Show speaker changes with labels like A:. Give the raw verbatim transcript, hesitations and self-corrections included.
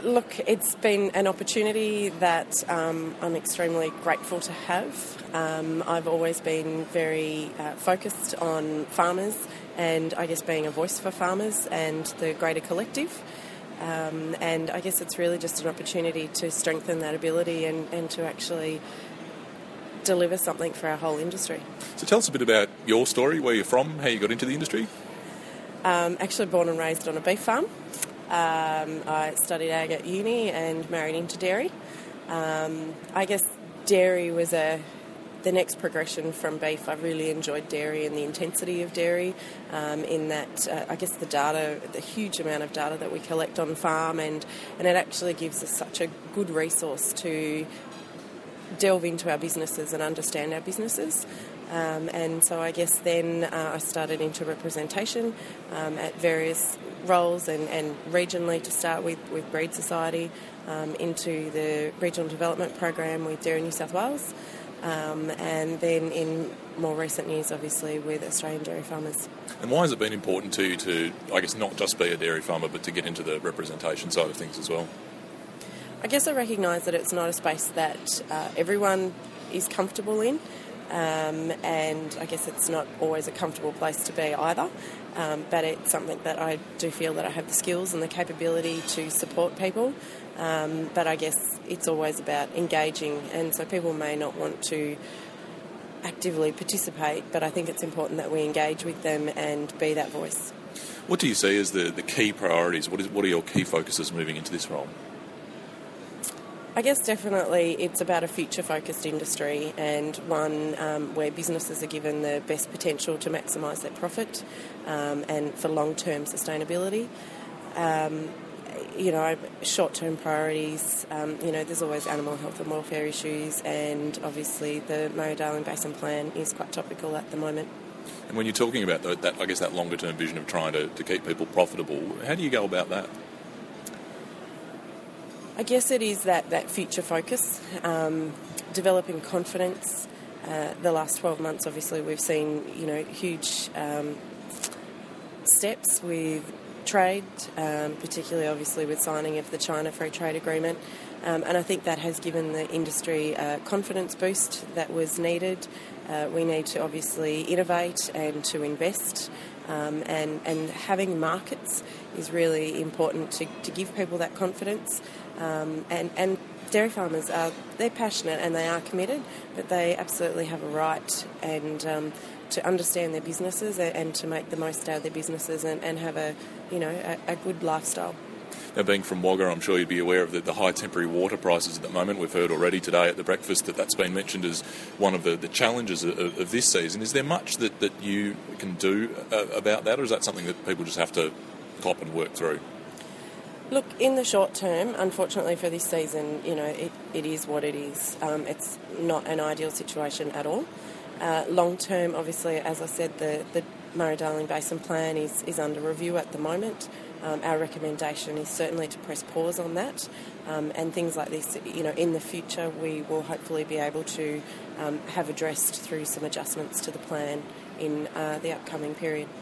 A: Look, it's been an opportunity that um, I'm extremely grateful to have. Um, I've always been very uh, focused on farmers and I guess being a voice for farmers and the greater collective. Um, and I guess it's really just an opportunity to strengthen that ability and, and to actually deliver something for our whole industry.
B: So tell us a bit about your story, where you're from, how you got into the industry.
A: Um, actually born and raised on a beef farm. Um, I studied ag at uni and married into dairy. Um, I guess dairy was a the next progression from beef. I really enjoyed dairy and the intensity of dairy um, in that, uh, I guess the data, the huge amount of data that we collect on farm, and, and it actually gives us such a good resource to delve into our businesses and understand our businesses. Um, and so I guess then uh, I started into representation um, at various roles and, and regionally to start with, with Breed Society, um, into the Regional Development Program with Dairy New South Wales, um, and then in more recent years obviously with Australian Dairy Farmers.
B: And why has it been important to you to, I guess, not just be a dairy farmer but to get into the representation side of things as well?
A: I guess I recognise that it's not a space that uh, everyone is comfortable in. Um, and I guess it's not always a comfortable place to be either, um, but it's something that I do feel that I have the skills and the capability to support people, um, but I guess it's always about engaging, and so people may not want to actively participate, but I think it's important that we engage with them and be that voice.
B: What do you see as the, the key priorities? What is what are your key focuses moving into this role?
A: I guess definitely it's about a future-focused industry and one um, where businesses are given the best potential to maximise their profit um, and for long-term sustainability. Um, you know, short-term priorities, um, you know, there's always animal health and welfare issues, and obviously the Murray-Darling Basin Plan is quite topical at the moment.
B: And when you're talking about that, that I guess that longer-term vision of trying to, to keep people profitable, how do you go about that?
A: I guess it is that, that future focus, um, developing confidence. Uh, the last twelve months, obviously, we've seen, you know, huge um, steps with trade, um, particularly, obviously, with signing of the China Free Trade Agreement. Um, and I think that has given the industry a confidence boost that was needed. Uh, we need to obviously innovate and to invest. Um, and, and having markets is really important to, to give people that confidence. Um, and, and dairy farmers are, they're passionate and they are committed, but they absolutely have a right and um, to understand their businesses and to make the most out of their businesses and, and have a, you know, a, a good lifestyle.
B: Now, being from Wagga, I'm sure you'd be aware of the, the high temporary water prices at the moment. We've heard already today at the breakfast that that's been mentioned as one of the, the challenges of, of this season. Is there much that, that you can do uh, about that, or is that something that people just have to cop and work through?
A: Look, in the short term, unfortunately for this season, you know, it, it is what it is. Um, it's not an ideal situation at all. Uh, long term, obviously, as I said, the, the Murray-Darling Basin Plan is, is under review at the moment. Um, our recommendation is certainly to press pause on that, um, and things like this, you know, in the future we will hopefully be able to um, have addressed through some adjustments to the plan in uh, the upcoming period.